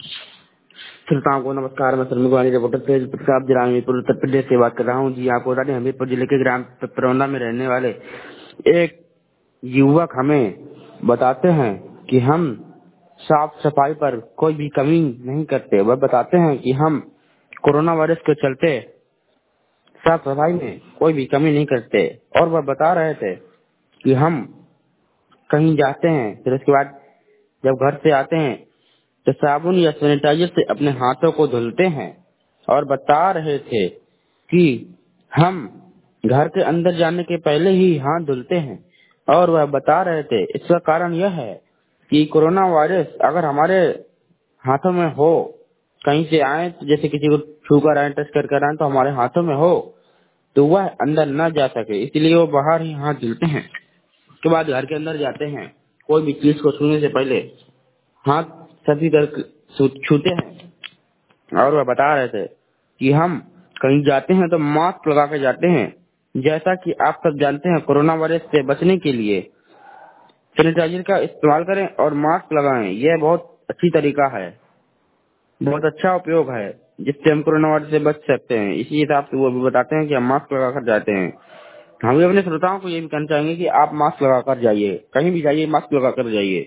श्रोताओं को नमस्कार। मैं श्रमिक रिपोर्टर तेज प्रताप जिला हमीरपुर उत्तर प्रदेश से बात कर रहा हूँ। जी आपको बता दें, हमीरपुर जिले के ग्राम परौंदा में रहने वाले एक युवक हमें बताते हैं कि हम साफ सफाई पर कोई भी कमी नहीं करते। वह बताते हैं कि हम कोरोना वायरस के चलते साफ सफाई में कोई भी कमी नहीं करते। और वह बता रहे थे कि हम कहीं जाते हैं, फिर उसके बाद जब घर से आते हैं तो साबुन या सैनिटाइजर से अपने हाथों को धुलते हैं। और बता रहे थे कि हम घर के अंदर जाने के पहले ही हाथ धुलते हैं। और वह बता रहे थे इसका कारण यह है कि कोरोना वायरस अगर हमारे हाथों में हो, कहीं से आए तो जैसे किसी को छू कर आए, टच कर आए तो हमारे हाथों में हो तो वह अंदर न जा सके, इसलिए वो बाहर ही हाथ धुलते हैं। उसके बाद घर के अंदर जाते हैं, कोई भी चीज को छूने से पहले हाथ सभी कर छूते हैं। और वह बता रहे थे कि हम कहीं जाते हैं तो मास्क लगा के जाते हैं। जैसा कि आप सब जानते हैं, कोरोना वायरस से बचने के लिए सैनिटाइजर का इस्तेमाल करें और मास्क लगाएं। यह बहुत अच्छी तरीका है, बहुत अच्छा उपयोग है जिससे हम कोरोना वायरस से बच सकते हैं। इसी हिसाब से वो भी बताते हैं कि हम मास्क लगाकर जाते हैं। हम भी अपने श्रोताओं को ये भी कहना चाहेंगे कि आप मास्क लगाकर जाइए, कहीं भी जाइए मास्क लगाकर जाइए।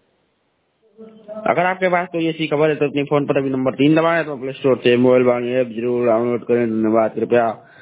अगर आपके पास कोई ऐसी खबर है तो अपने फोन पर अभी नंबर 3 दबाएं तो प्ले स्टोर से मोबाइल वाणी ऐप जरूर डाउनलोड करें। धन्यवाद। कृपया